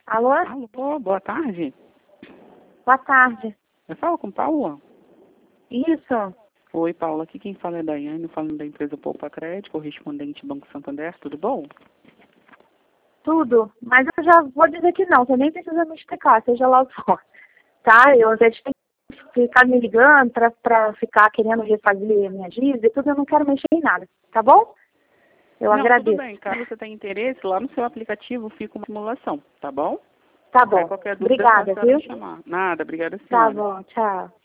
Alô? Alô, boa tarde. Boa tarde. Eu falo com Paula? Isso. Oi, Paula. Aqui quem fala é Daiane, falando da empresa Poupa Crédito, correspondente Banco Santander. Tudo bom? Tudo. Mas eu já vou dizer que não. Você nem precisa me explicar, seja lá o que for. Tá? Eu já tenho que ficar me ligando pra ficar querendo refazer minha dívida e tudo. Eu não quero mexer em nada. Tá bom? Eu Não, agradeço. tudo bem. Caso você tenha interesse, lá no seu aplicativo fica uma simulação, tá bom? Tá bom. Qualquer dúvida, Obrigada, é só viu? me chamar. Nada, obrigada, Tá senhora. bom. Tchau.